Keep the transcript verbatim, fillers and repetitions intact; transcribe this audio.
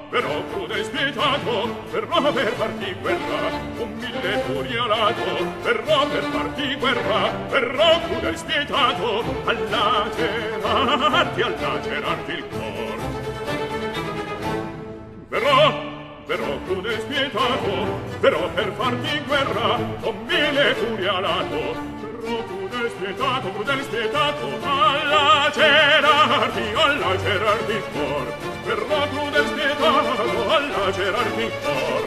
verrò crude spietato, verrò per farti guerra, con mille furie alato, verrò per farti guerra, verrò crude spietato, a lacerarti, a lacerarti il cor. Verrò, verrò crude spietato, verrò per farti guerra, con mille furie alato, verrò crude spietato, crudel spietato, a lacerarti, a lacerarti il cor. Verrò crudel spietato, a lacerarti il cor.